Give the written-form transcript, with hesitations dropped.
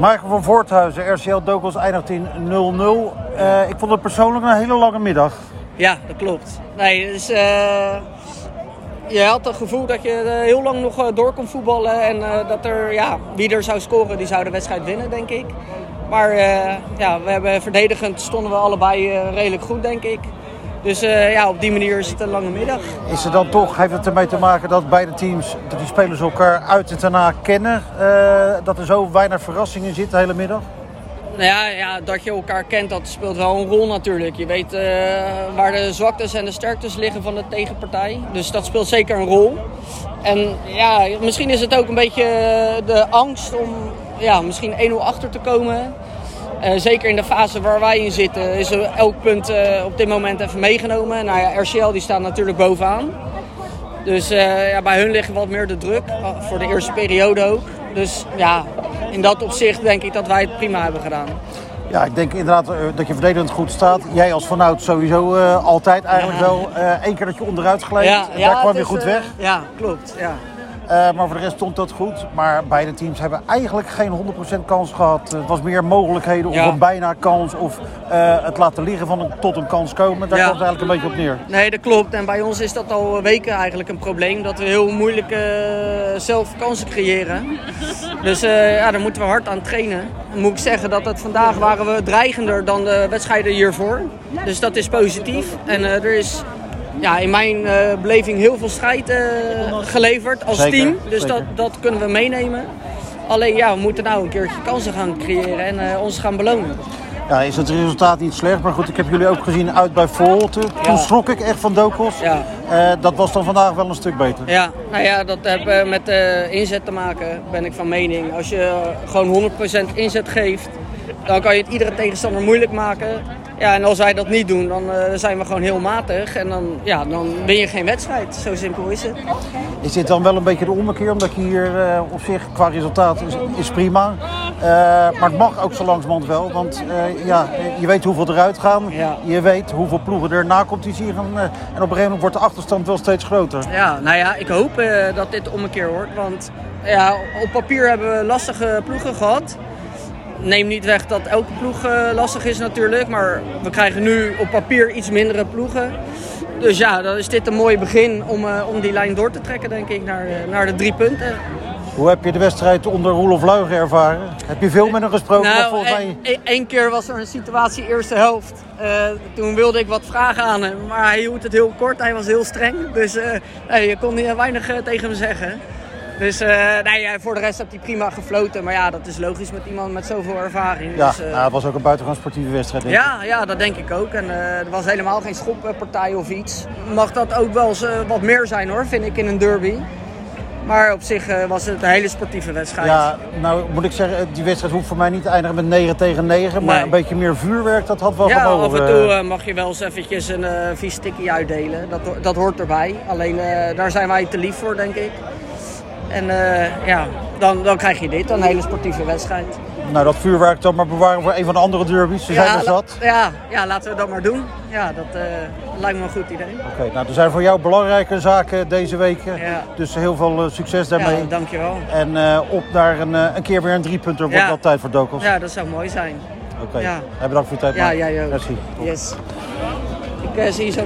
Michael van Voorthuizen, RCL Dokos eindigt in 0-0. Ik vond het persoonlijk een hele lange middag. Ja, dat klopt. Nee, dus, je had het gevoel dat je heel lang nog door kon voetballen. En dat er, wie er zou scoren, die zou de wedstrijd winnen, denk ik. Maar we hebben verdedigend stonden we allebei redelijk goed, denk ik. Dus op die manier is het een lange middag. Is er dan toch, heeft het ermee te maken dat beide teams, dat die spelers elkaar uit en daarna kennen? Dat er zo weinig verrassingen zit de hele middag? Nou ja, dat je elkaar kent, dat speelt wel een rol natuurlijk. Je weet waar de zwaktes en de sterktes liggen van de tegenpartij. Dus dat speelt zeker een rol. En ja, misschien is het ook een beetje de angst om misschien 1-0 achter te komen. Zeker in de fase waar wij in zitten is er elk punt op dit moment even meegenomen. Nou ja, RCL die staat natuurlijk bovenaan. Dus bij hun ligt wat meer de druk, voor de eerste periode ook. Dus ja, in dat opzicht denk ik dat wij het prima hebben gedaan. Ja, ik denk inderdaad dat je verdedigend goed staat. Jij als Van Hout sowieso altijd eigenlijk wel. Eén keer dat je onderuit gleed, daar kwam je goed weg. Ja, klopt. Ja. Maar voor de rest stond dat goed. Maar beide teams hebben eigenlijk geen 100% kans gehad. Het was meer mogelijkheden of een bijna kans. Of het laten liggen tot een kans komen. Daar kwam het eigenlijk een beetje op neer. Nee, dat klopt. En bij ons is dat al weken eigenlijk een probleem. Dat we heel moeilijk zelf kansen creëren. Dus daar moeten we hard aan trainen. Dan moet ik zeggen dat vandaag waren we dreigender dan de wedstrijden hiervoor. Dus dat is positief. En er is... in mijn beleving heel veel strijd geleverd als team. Dus dat kunnen we meenemen. Alleen we moeten nou een keertje kansen gaan creëren en ons gaan belonen. Ja, is het resultaat niet slecht. Maar goed, ik heb jullie ook gezien uit bij Volte. Toen schrok ik echt van Dokos. Ja. Dat was dan vandaag wel een stuk beter. Ja, dat heeft met inzet te maken, ben ik van mening. Als je gewoon 100% inzet geeft, dan kan je het iedere tegenstander moeilijk maken. Ja, en als wij dat niet doen, dan zijn we gewoon heel matig. En dan win je geen wedstrijd. Zo simpel is het. Is dit dan wel een beetje de ommekeer? Omdat je hier op zich qua resultaat is prima. Maar het mag ook zo langzamerhand wel. Want je weet hoeveel eruit gaan. Ja. Je weet hoeveel ploegen er na competitie gaan. En op een gegeven moment wordt de achterstand wel steeds groter. Ja, ik hoop dat dit de ommekeer wordt. Want op papier hebben we lastige ploegen gehad. Neem niet weg dat elke ploeg lastig is natuurlijk, maar we krijgen nu op papier iets mindere ploegen. Dus dan is dit een mooi begin om die lijn door te trekken, denk ik, naar de 3 punten. Hoe heb je de wedstrijd onder Roelof Luigen ervaren? Heb je veel met hem gesproken? Nou, één keer was er een situatie eerste helft. Toen wilde ik wat vragen aan hem, maar hij hield het heel kort. Hij was heel streng, dus je kon weinig tegen hem zeggen. Dus voor de rest heeft hij prima gefloten. Maar dat is logisch met iemand met zoveel ervaring. Ja, dus, het was ook een buitengewoon sportieve wedstrijd. Denk ik. Ja, dat denk ik ook. En er was helemaal geen schoppartij of iets. Mag dat ook wel eens wat meer zijn hoor, vind ik in een derby. Maar op zich was het een hele sportieve wedstrijd. Ja, nou moet ik zeggen, die wedstrijd hoeft voor mij niet te eindigen met 9-9. Maar een beetje meer vuurwerk, dat had wel gemogen. Ja, af en toe mag je wel eens eventjes een vies tikkie uitdelen. Dat hoort erbij. Alleen daar zijn wij te lief voor, denk ik. En dan krijg je dit, een hele sportieve wedstrijd. Nou, dat vuurwerk dan maar bewaren voor een van de andere derbies. Ze zijn er zat. Ja, laten we dat maar doen. Ja, dat lijkt me een goed idee. Oké, nou, er zijn voor jou belangrijke zaken deze week. Ja. Dus heel veel succes daarmee. Ja, dankjewel. En op naar een keer weer een 3-punter. Wordt wel tijd voor Dokos. Ja, dat zou mooi zijn. Oké, bedankt voor je tijd. Ja, jij ook. Merci. Yes. Ik zie je zo.